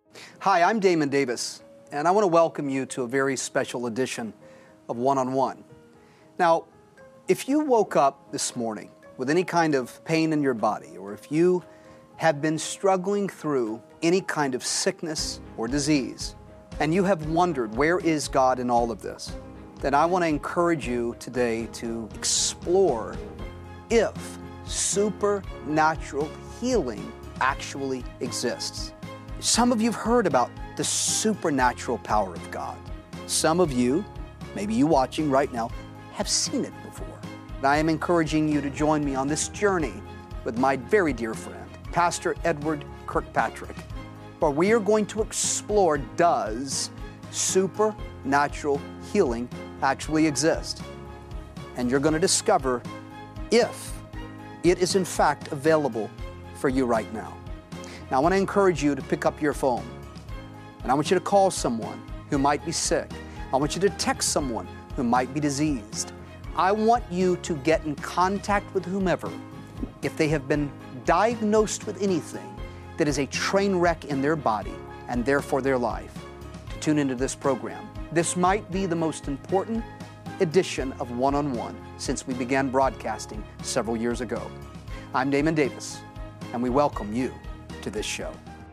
Hi, I'm Damon Davis, and I want to welcome you to a very special edition of One-on-One. Now, if you woke up this morning with any kind of pain in your body, or if you have been struggling through any kind of sickness or disease, and you have wondered, where is God in all of this? Then I want to encourage you today to explore if supernatural healing actually exists. Some of you have heard about the supernatural power of God. Some of you, maybe you watching right now, have seen it before. And I am encouraging you to join me on this journey with my very dear friend, Pastor Edward Kirkpatrick, where we are going to explore, does supernatural healing actually exist? And you're going to discover if it is in fact available for you right now. Now, I want to encourage you to pick up your phone, and I want you to call someone who might be sick. I want you to text someone who might be diseased. I want you to get in contact with whomever, if they have been diagnosed with anything that is a train wreck in their body and therefore their life, to tune into this program. This might be the most important edition of One-on-One since we began broadcasting several years ago. I'm Damon Davis, and we welcome you to this show.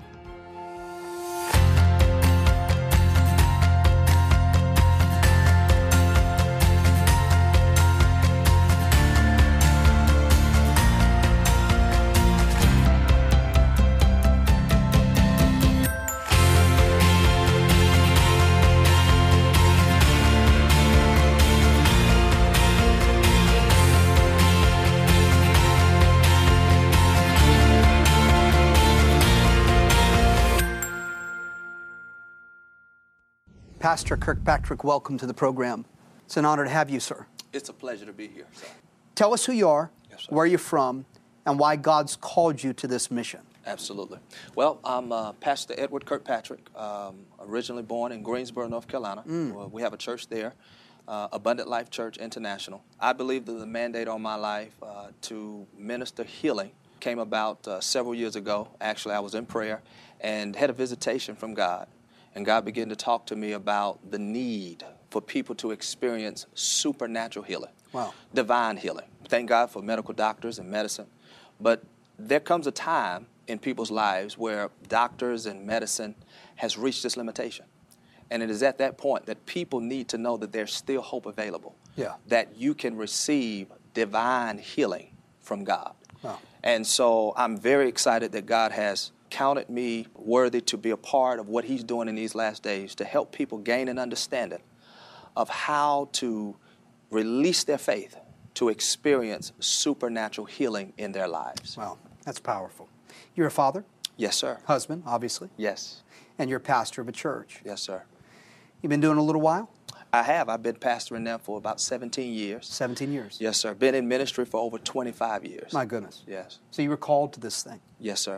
Pastor Kirkpatrick, welcome to the program. It's an honor to have you, sir. It's a pleasure to be here, sir. Tell us who you are, Yes, sir. where you're from, and why God's called you to this mission. Absolutely. Well, I'm Pastor Edward Kirkpatrick, originally born in Greensboro, North Carolina. We have a church there, Abundant Life Church International. I believe that the mandate on my life to minister healing came about several years ago. Actually, I was in prayer and had a visitation from God. And God began to talk to me about the need for people to experience supernatural healing, divine healing. Thank God for medical doctors and medicine. But there comes a time in people's lives where doctors and medicine has reached this limitation. And it is at that point that people need to know that there's still hope available, that you can receive divine healing from God. And so I'm very excited that God has counted me worthy to be a part of what he's doing in these last days to help people gain an understanding of how to release their faith to experience supernatural healing in their lives. Wow, that's powerful. You're a father? Yes, sir. Husband, obviously? Yes. And you're a pastor of a church? Yes, sir. You've been doing it a little while? I have. I've been pastoring now for about 17 years. 17 years? Yes, sir. Been in ministry for over 25 years. My goodness. Yes. So you were called to this thing? Yes, sir.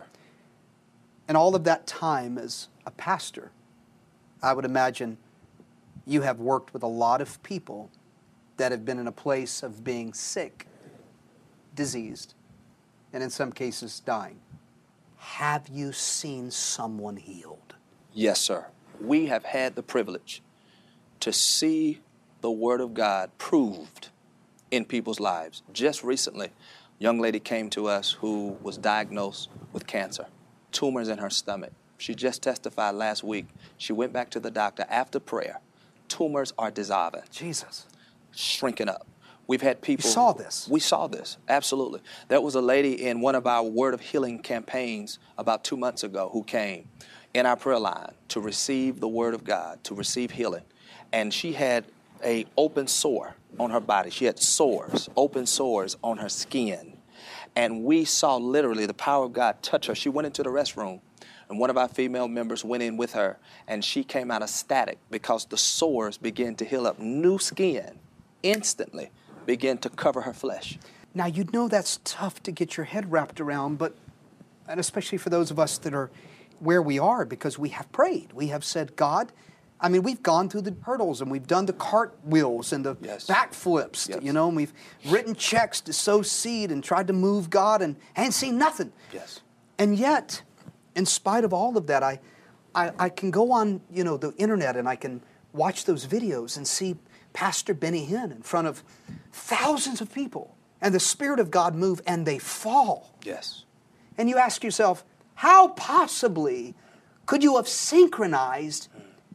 And all of that time as a pastor, I would imagine you have worked with a lot of people that have been in a place of being sick, diseased, and in some cases dying. Have you seen someone healed? Yes, sir. We have had the privilege to see the Word of God proved in people's lives. Just recently, a young lady came to us who was diagnosed with cancer. Tumors in her stomach. She just testified last week. She went back to the doctor after prayer. Tumors are dissolving. Jesus. Shrinking up. We've had people... You saw this? We saw this, absolutely. There was a lady in one of our Word of Healing campaigns about 2 months ago who came in our prayer line to receive the Word of God, to receive healing. And she had an open sore on her body. She had sores, open sores on her skin. And we saw literally the power of God touch her. She went into the restroom, and one of our female members went in with her, and she came out ecstatic because the sores began to heal up. New skin instantly began to cover her flesh. Now, you know that's tough to get your head wrapped around, and especially for those of us that are where we are, because we have prayed. We have said, God, I mean, we've gone through the hurdles and we've done the cartwheels and the backflips, and we've written checks to sow seed and tried to move God and ain't seen nothing. Yes. And yet, in spite of all of that, I I can go on, the internet and I can watch those videos and see Pastor Benny Hinn in front of thousands of people, and the Spirit of God move, and they fall. Yes. And you ask yourself, how possibly could you have synchronized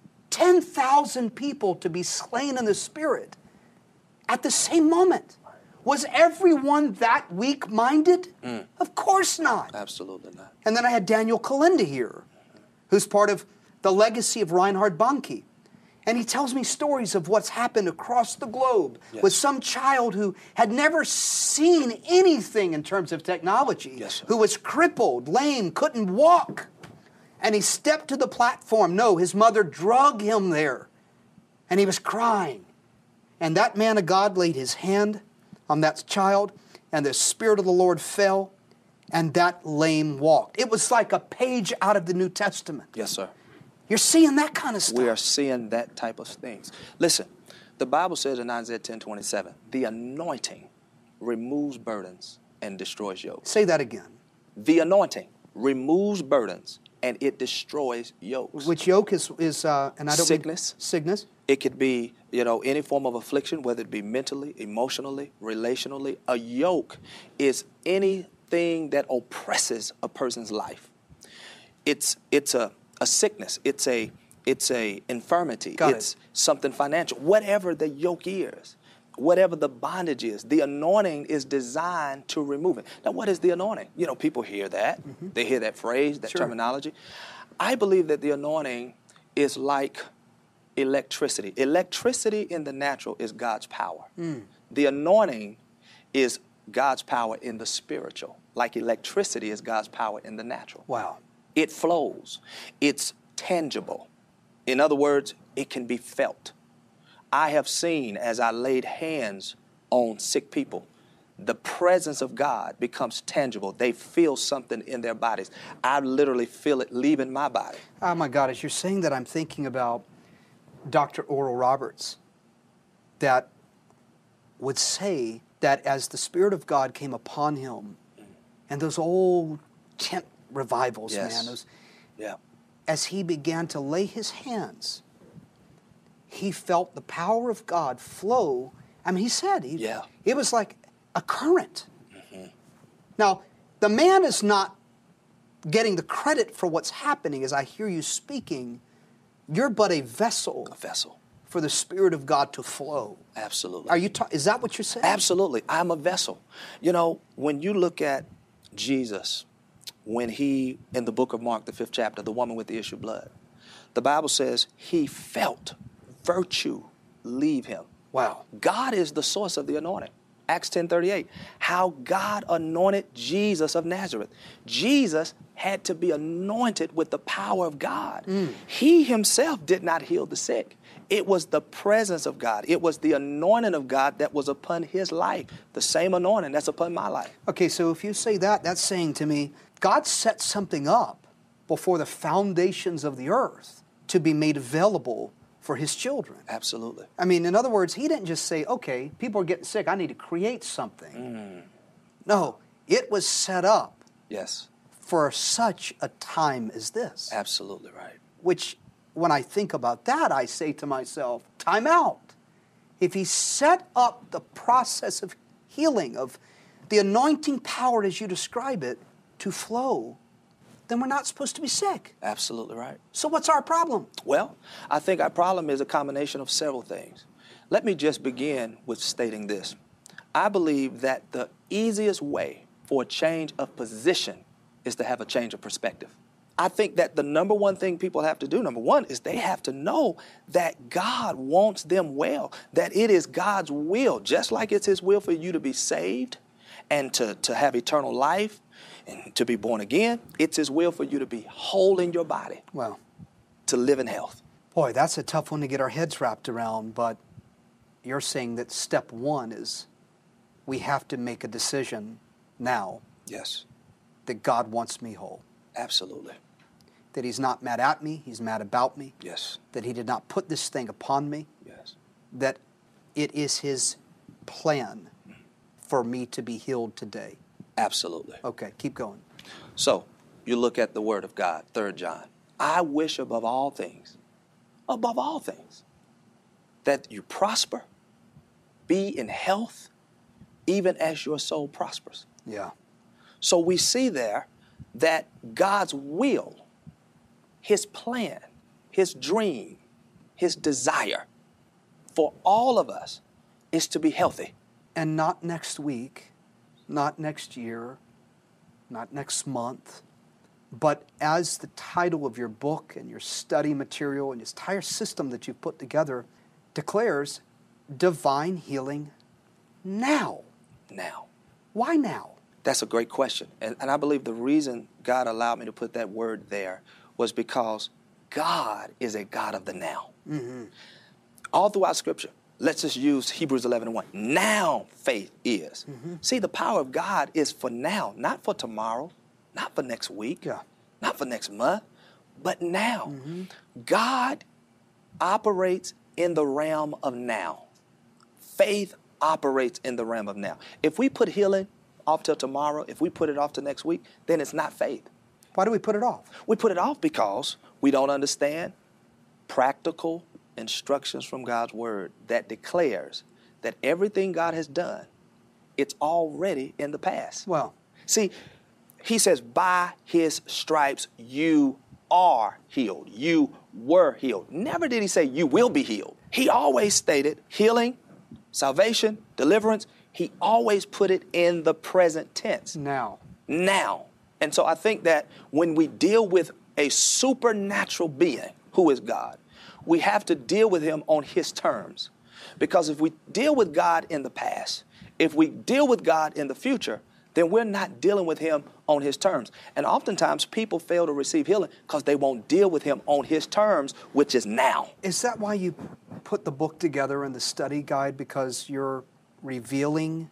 10,000 people to be slain in the Spirit at the same moment? Was everyone that weak-minded? Of course not. Absolutely not. And then I had Daniel Kalinda here, who's part of the legacy of Reinhard Bonnke. And he tells me stories of what's happened across the globe with some child who had never seen anything in terms of technology, who was crippled, lame, couldn't walk. And he stepped to the platform. No, his mother drug him there. And he was crying. And that man of God laid his hand on that child, and the Spirit of the Lord fell, and that lame walked. It was like a page out of the New Testament. Yes, sir. You're seeing that kind of stuff. We are seeing that type of things. Listen, the Bible says in Isaiah 10:27, the anointing removes burdens and destroys yokes. Say that again. The anointing removes burdens and it destroys yokes. Which yoke is and I don't sickness. Sickness. It could be, any form of affliction, whether it be mentally, emotionally, relationally. A yoke is anything that oppresses a person's life. It's a sickness. It's a infirmity. It's something financial. Whatever the yoke is, whatever the bondage is, the anointing is designed to remove it. Now, what is the anointing? People hear that. They hear that phrase, that terminology. I believe that the anointing is like electricity. Electricity in the natural is God's power. The anointing is God's power in the spiritual, like electricity is God's power in the natural. Wow. It flows. It's tangible. In other words, it can be felt. I have seen, as I laid hands on sick people, the presence of God becomes tangible. They feel something in their bodies. I literally feel it leaving my body. Oh, my God. As you're saying that, I'm thinking about Dr. Oral Roberts, that would say that as the Spirit of God came upon him, and those old tent revivals, man, as he began to lay his hands, he felt the power of God flow. I mean, he said it was like a current. Now, the man is not getting the credit for what's happening. As I hear you speaking, you're but a vessel. A vessel. For the Spirit of God to flow. Absolutely. Is that what you're saying? Absolutely. I'm a vessel. When you look at Jesus, when he, in the book of Mark, the 5th chapter, the woman with the issue of blood, the Bible says he felt virtue leave him. Wow. God is the source of the anointing. Acts 10:38, how God anointed Jesus of Nazareth. Jesus had to be anointed with the power of God. He himself did not heal the sick. It was the presence of God. It was the anointing of God that was upon his life, the same anointing that's upon my life. Okay, so if you say that, that's saying to me, God set something up before the foundations of the earth to be made available for his children. Absolutely. I mean, in other words, he didn't just say, okay, people are getting sick, I need to create something. No, it was set up for such a time as this. Absolutely right. Which, when I think about that, I say to myself, time out. If he set up the process of healing, of the anointing power as you describe it, to flow, then we're not supposed to be sick. Absolutely right. So what's our problem? Well, I think our problem is a combination of several things. Let me just begin with stating this. I believe that the easiest way for a change of position is to have a change of perspective. I think that the number one thing people have to do, number one, is they have to know that God wants them well, that it is God's will, just like it's his will for you to be saved and to have eternal life and to be born again. It's his will for you to be whole in your body. Well, to live in health. Boy, that's a tough one to get our heads wrapped around, but you're saying that step one is we have to make a decision now. Yes. That God wants me whole. Absolutely. That he's not mad at me, he's mad about me. Yes. That he did not put this thing upon me. Yes. That it is his plan for me to be healed today. Absolutely. Okay, keep going. So, you look at the Word of God, 3 John. I wish above all things, that you prosper, be in health, even as your soul prospers. Yeah. So we see there that God's will, his plan, his dream, his desire for all of us is to be healthy. And not next week, not next year, not next month, but as the title of your book and your study material and this entire system that you've put together declares, divine healing now. Now. Why now? That's a great question. And I believe the reason God allowed me to put that word there was because God is a God of the now. Mm-hmm. All throughout Scripture, let's just use Hebrews 11:1. Now faith is. Mm-hmm. See, the power of God is for now, not for tomorrow, not for next week, not for next month, but now. Mm-hmm. God operates in the realm of now. Faith operates in the realm of now. If we put healing off till tomorrow, if we put it off to next week, then it's not faith. Why do we put it off? We put it off because we don't understand practical instructions from God's word that declares that everything God has done, it's already in the past. Well, see, he says, by his stripes you are healed. You were healed. Never did he say you will be healed. He always stated healing, salvation, deliverance. He always put it in the present tense. now. Now. And so I think that when we deal with a supernatural being who is God, we have to deal with him on his terms. Because if we deal with God in the past, if we deal with God in the future, then we're not dealing with him on his terms. And oftentimes people fail to receive healing because they won't deal with him on his terms, which is now. Is that why you put the book together and the study guide? Because you're revealing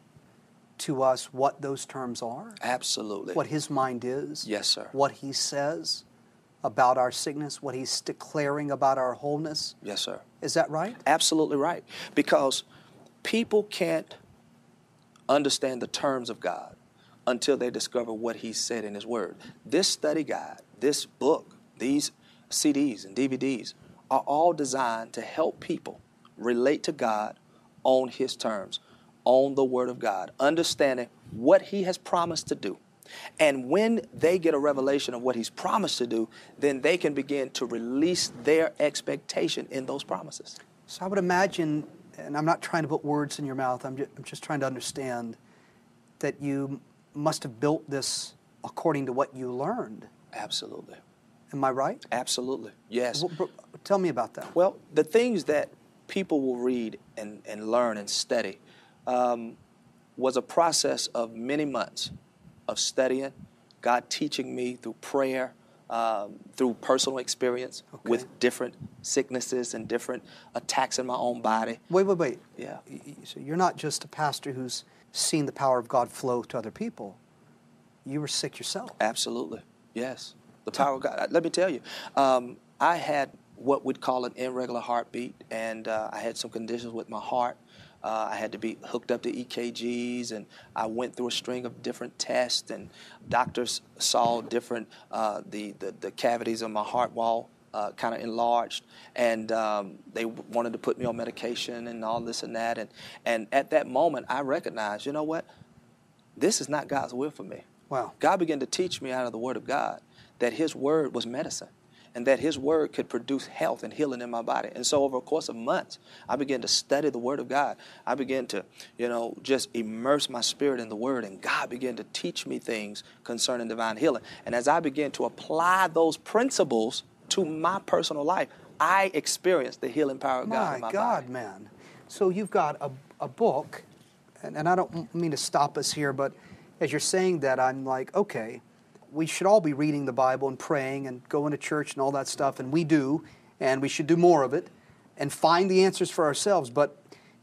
to us what those terms are? Absolutely. What his mind is? Yes, sir. What he says about our sickness? What he's declaring about our wholeness? Yes, sir. Is that right? Absolutely right. Because people can't understand the terms of God until they discover what he said in his word. This study guide, this book, these CDs and DVDs are all designed to help people relate to God on his terms, on the word of God, understanding what he has promised to do. And when they get a revelation of what he's promised to do, then they can begin to release their expectation in those promises. So I would imagine, and I'm not trying to put words in your mouth, I'm just trying to understand that you must have built this according to what you learned. Absolutely. Am I right? Absolutely. Yes. Tell me about that. Well, the things that people will read and learn and study was a process of many months of studying, God teaching me through prayer, through personal experience with different sicknesses and different attacks in my own body. Wait. Yeah. So you're not just a pastor who's seen the power of God flow to other people. You were sick yourself. Absolutely. Yes. The power of God. Let me tell you, I had what we'd call an irregular heartbeat, and I had some conditions with my heart. I had to be hooked up to EKGs, and I went through a string of different tests, and doctors saw different, the cavities of my heart wall kind of enlarged, and they wanted to put me on medication and all this and that. And at that moment, I recognized, you know what? This is not God's will for me. Wow. God began to teach me out of the Word of God that his word was medicine, and that his word could produce health and healing in my body. And so over a course of months, I began to study the word of God. I began to, just immerse my spirit in the word, and God began to teach me things concerning divine healing. And as I began to apply those principles to my personal life, I experienced the healing power of God in my body. My God, man. So you've got a book, and I don't mean to stop us here, but as you're saying that, I'm like, okay, we should all be reading the Bible and praying and going to church and all that stuff, and we do, and we should do more of it and find the answers for ourselves. But,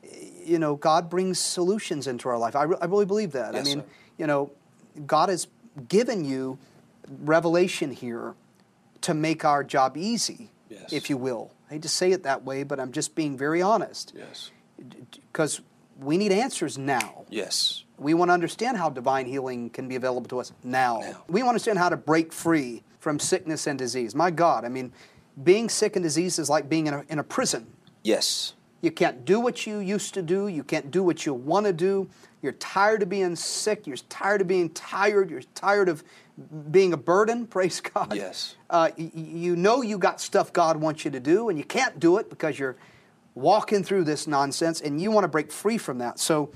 God brings solutions into our life. I really believe that. Yes, I mean, sir. God has given you revelation here to make our job easy, Yes. if you will. I hate to say it that way, but I'm just being very honest. Yes. Because we need answers now. Yes. We want to understand how divine healing can be available to us now. Now. We want to understand how to break free from sickness and disease. My God, I mean, being sick and diseased is like being in a prison. Yes. You can't do what you used to do. You can't do what you want to do. You're tired of being sick. You're tired of being tired. You're tired of being a burden. Praise God. Yes. You know you got stuff God wants you to do, and you can't do it because you're walking through this nonsense, and you want to break free from that. So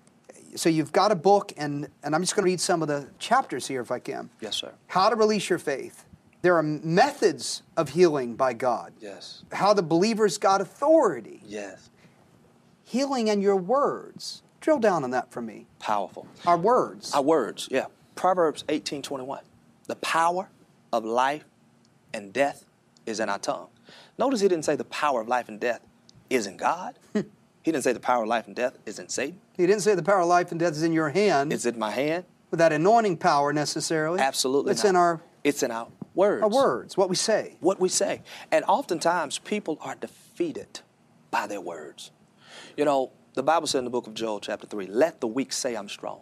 you've got a book, and I'm just going to read some of the chapters here if I can. Yes, sir. How to release your faith. There are methods of healing by God. Yes. How the believer's got authority. Yes. Healing in your words. Drill down on that for me. Powerful. Our words. Our words, yeah. Proverbs 18:21. The power of life and death is in our tongue. Notice he didn't say the power of life and death is in God. He didn't say the power of life and death is in Satan. He didn't say the power of life and death is in your hand. It's in my hand. With that anointing power necessarily. Absolutely It's not. in our words. Our words, what we say. What we say. And oftentimes people are defeated by their words. You know, the Bible said in the book of Joel chapter 3, let the weak say I'm strong.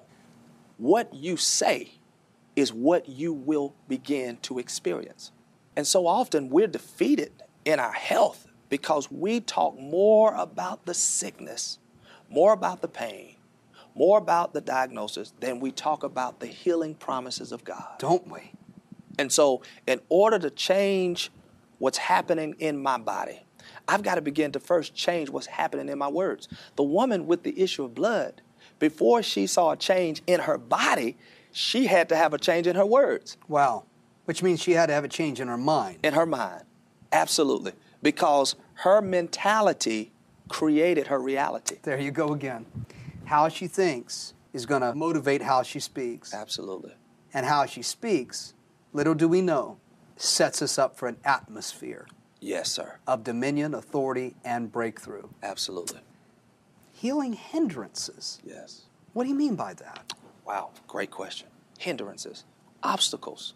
What you say is what you will begin to experience. And so often we're defeated in our health because we talk more about the sickness, more about the pain, more about the diagnosis than we talk about the healing promises of God. Don't we? And so in order to change what's happening in my body, I've got to begin to first change what's happening in my words. The woman with the issue of blood, before she saw a change in her body, she had to have a change in her words. Wow. Which means she had to have a change in her mind. In her mind. Absolutely. Because her mentality created her reality. There you go again. How she thinks is going to motivate how she speaks. Absolutely. And how she speaks, little do we know, sets us up for an atmosphere. Yes, sir. Of dominion, authority, and breakthrough. Absolutely. Healing hindrances. Yes. What do you mean by that? Wow, great question. Hindrances, obstacles,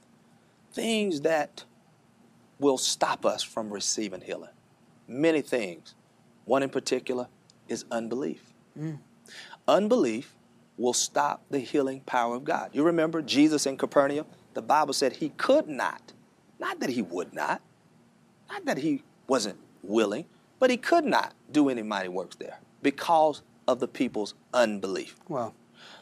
things that will stop us from receiving healing. Many things. One in particular is unbelief. Unbelief will stop the healing power of God. You remember Jesus in Capernaum? The Bible said he could not that he would not that he wasn't willing, but he could not do any mighty works there because of the people's unbelief. Well,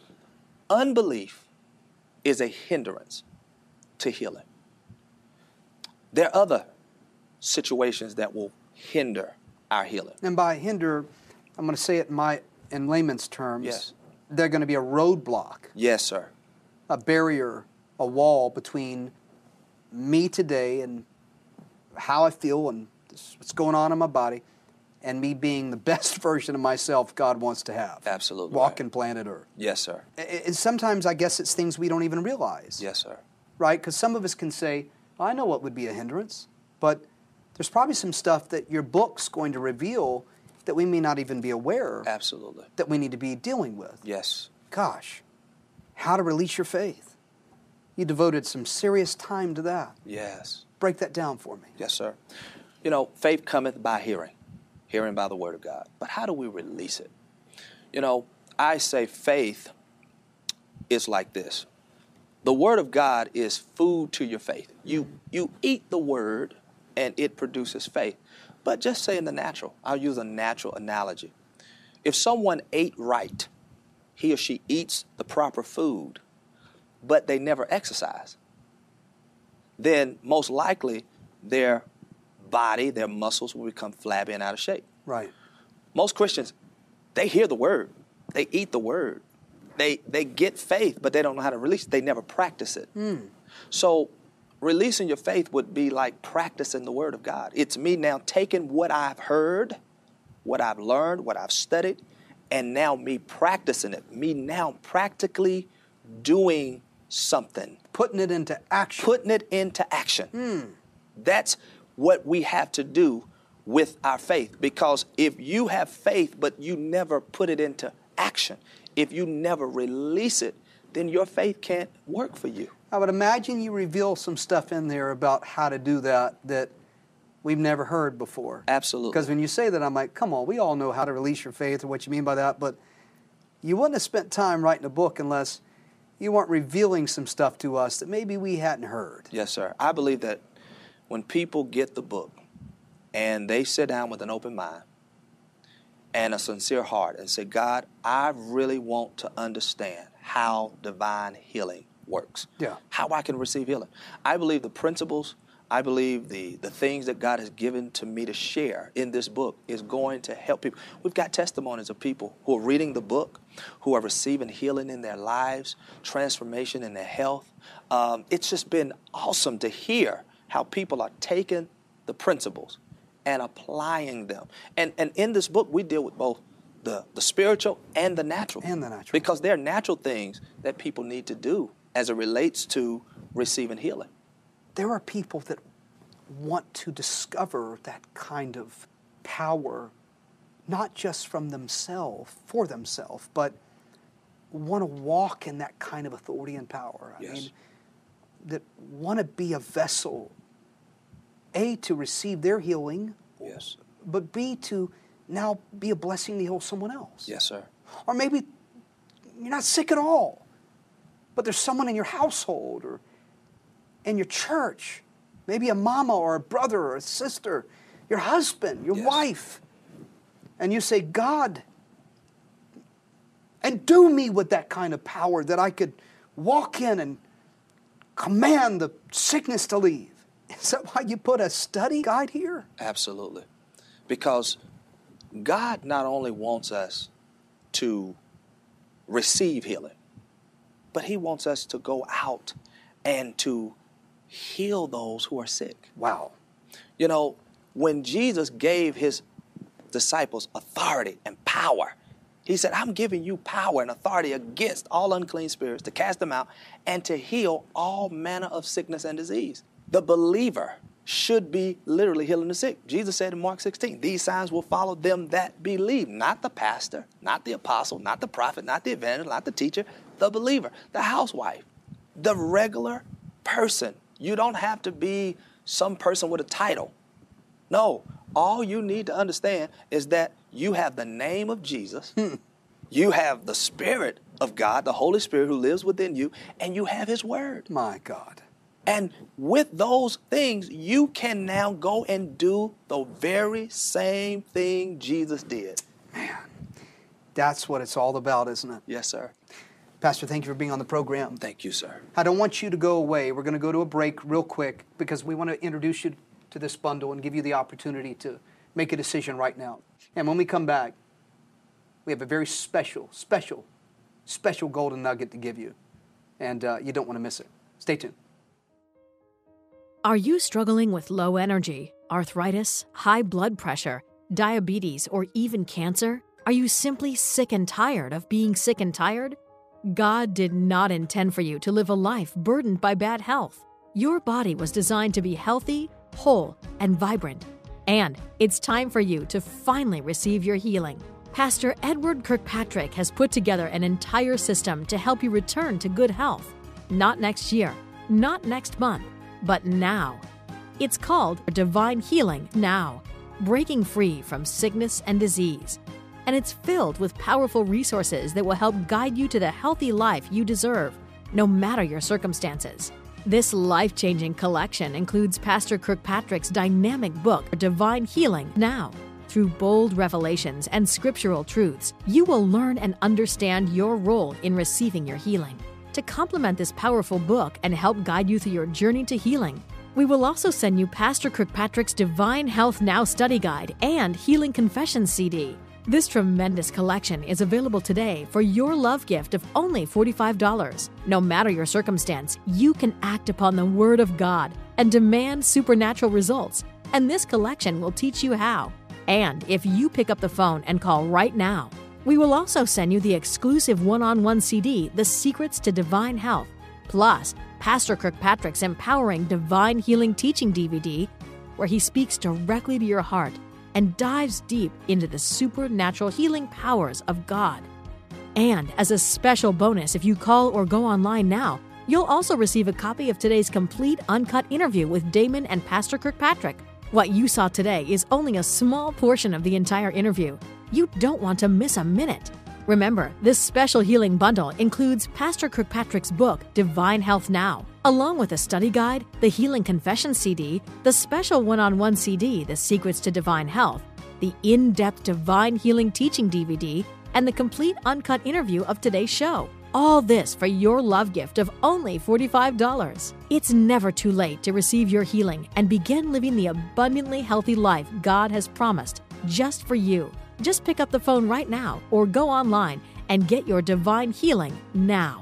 unbelief is a hindrance to healing. There are other situations that will hinder our healing. And by hinder, I'm going to say it in layman's terms. Yes. They're going to be a roadblock. Yes, sir. A barrier, a wall between me today and how I feel and what's going on in my body and me being the best version of myself God wants to have. Absolutely. Walking planet Earth. Yes, sir. And sometimes I guess it's things we don't even realize. Yes, sir. Right? Because some of us can say, I know what would be a hindrance, but there's probably some stuff that your book's going to reveal that we may not even be aware of. Absolutely. That we need to be dealing with. Yes. Gosh, how to release your faith. You devoted some serious time to that. Yes. Break that down for me. Yes, sir. You know, faith cometh by hearing, hearing by the word of God. But how do we release it? You know, I say faith is like this. The word of God is food to your faith. You eat the word and it produces faith. But just say in the natural, I'll use a natural analogy. If someone ate right, he or she eats the proper food, but they never exercise, then most likely their body, their muscles will become flabby and out of shape. Right. Most Christians, they hear the word. They eat the word. They get faith, but they don't know how to release it. They never practice it. So releasing your faith would be like practicing the word of God. It's me now taking what I've heard, what I've learned, what I've studied, and now me practicing it. Me now practically doing something. Putting it into action. Putting it into action. That's what we have to do with our faith. Because if you have faith, but you never put it into action, if you never release it, then your faith can't work for you. I would imagine you reveal some stuff in there about how to do that we've never heard before. Absolutely. Because when you say that, I'm like, come on, we all know how to release your faith or what you mean by that, but you wouldn't have spent time writing a book unless you weren't revealing some stuff to us that maybe we hadn't heard. Yes, sir. I believe that when people get the book and they sit down with an open mind and a sincere heart and say, God, I really want to understand how divine healing works, how I can receive healing. I believe the principles, I believe the things that God has given to me to share in this book is going to help people. We've got testimonies of people who are reading the book, who are receiving healing in their lives, transformation in their health. It's just been awesome to hear how people are taking the principles and applying them. And in this book, we deal with both the spiritual and the natural. Because there are natural things that people need to do as it relates to receiving healing. There are people that want to discover that kind of power, not just from themselves, for themselves, but want to walk in that kind of authority and power. I mean, that want to be a vessel, A, to receive their healing, but B, to now be a blessing to heal someone else. Yes, sir. Or maybe you're not sick at all, but there's someone in your household or in your church, maybe a mama or a brother or a sister, your husband, your wife, and you say, God, endue me with that kind of power that I could walk in and command the sickness to leave. Is that why you put a study guide here? Absolutely. Because God not only wants us to receive healing, but He wants us to go out and to heal those who are sick. Wow. You know, when Jesus gave His disciples authority and power, He said, I'm giving you power and authority against all unclean spirits to cast them out and to heal all manner of sickness and disease. The believer should be literally healing the sick. Jesus said in Mark 16, these signs will follow them that believe. Not the pastor, not the apostle, not the prophet, not the evangelist, not the teacher, the believer, the housewife, the regular person. You don't have to be some person with a title. No, all you need to understand is that you have the name of Jesus, you have the Spirit of God, the Holy Spirit who lives within you, and you have His Word. My God. And with those things, you can now go and do the very same thing Jesus did. Man, that's what it's all about, isn't it? Yes, sir. Pastor, thank you for being on the program. Thank you, sir. I don't want you to go away. We're going to go to a break real quick because we want to introduce you to this bundle and give you the opportunity to make a decision right now. And when we come back, we have a very special golden nugget to give you. And you don't want to miss it. Stay tuned. Are you struggling with low energy, arthritis, high blood pressure, diabetes, or even cancer? Are you simply sick and tired of being sick and tired? God did not intend for you to live a life burdened by bad health. Your body was designed to be healthy, whole, and vibrant. And it's time for you to finally receive your healing. Pastor Edward Kirkpatrick has put together an entire system to help you return to good health. Not next year, not next month, but now. It's called Divine Healing Now, breaking free from sickness and disease. And it's filled with powerful resources that will help guide you to the healthy life you deserve, no matter your circumstances. This life-changing collection includes Pastor Kirkpatrick's dynamic book, Divine Healing Now. Through bold revelations and scriptural truths, you will learn and understand your role in receiving your healing. To complement this powerful book and help guide you through your journey to healing, we will also send you Pastor Kirkpatrick's Divine Health Now Study Guide and Healing Confessions CD. This tremendous collection is available today for your love gift of only $45. No matter your circumstance, you can act upon the Word of God and demand supernatural results, and this collection will teach you how. And if you pick up the phone and call right now, we will also send you the exclusive one-on-one CD, The Secrets to Divine Health, plus Pastor Kirkpatrick's empowering Divine Healing Teaching DVD, where he speaks directly to your heart and dives deep into the supernatural healing powers of God. And as a special bonus, if you call or go online now, you'll also receive a copy of today's complete uncut interview with Damon and Pastor Kirkpatrick. What you saw today is only a small portion of the entire interview. You don't want to miss a minute. Remember, this special healing bundle includes Pastor Kirkpatrick's book, Divine Health Now, along with a study guide, the Healing Confession CD, the special one-on-one CD, The Secrets to Divine Health, the in-depth Divine Healing Teaching DVD, and the complete uncut interview of today's show. All this for your love gift of only $45. It's never too late to receive your healing and begin living the abundantly healthy life God has promised just for you. Just pick up the phone right now or go online and get your divine healing now.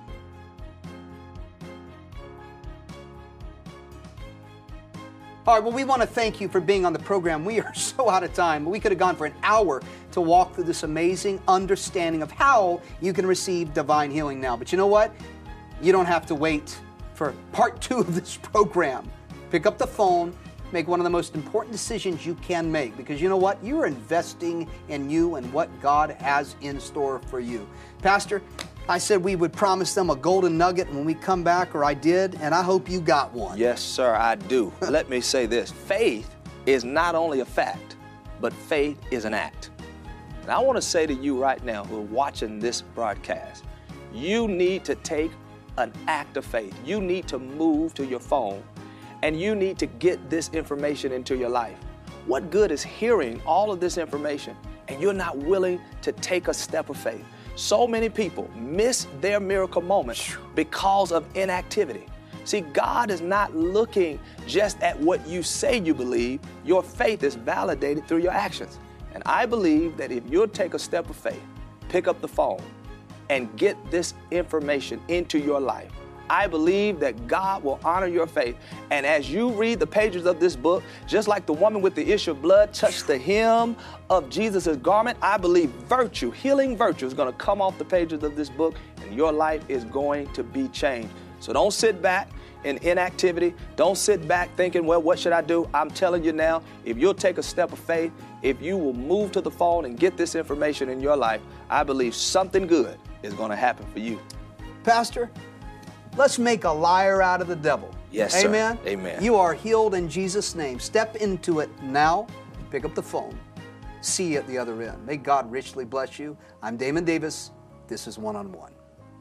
All right, well, we want to thank you for being on the program. We are so out of time. We could have gone for an hour to walk through this amazing understanding of how you can receive divine healing now. But you know what? You don't have to wait for part 2 of this program. Pick up the phone. Make one of the most important decisions you can make, because you know what? You are investing in you and what God has in store for you. Pastor, I said we would promise them a golden nugget when we come back, or I did, and I hope you got one. Yes, sir, I do. Let me say this. Faith is not only a fact, but faith is an act. And I want to say to you right now who are watching this broadcast, you need to take an act of faith. You need to move to your phone, and you need to get this information into your life. What good is hearing all of this information and you're not willing to take a step of faith? So many people miss their miracle moment because of inactivity. See, God is not looking just at what you say you believe. Your faith is validated through your actions. And I believe that if you'll take a step of faith, pick up the phone, and get this information into your life, I believe that God will honor your faith. And as you read the pages of this book, just like the woman with the issue of blood touched the hem of Jesus' garment, I believe virtue, healing virtue, is going to come off the pages of this book, and your life is going to be changed. So don't sit back in inactivity. Don't sit back thinking, well, what should I do? I'm telling you now, if you'll take a step of faith, if you will move to the phone and get this information in your life, I believe something good is going to happen for you. Pastor, let's make a liar out of the devil. Yes, sir. Amen? Amen. You are healed in Jesus' name. Step into it now. Pick up the phone. See you at the other end. May God richly bless you. I'm Damon Davis. This is One-on-One.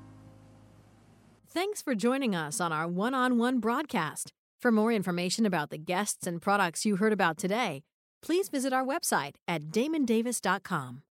Thanks for joining us on our one-on-one broadcast. For more information about the guests and products you heard about today, please visit our website at damondavis.com.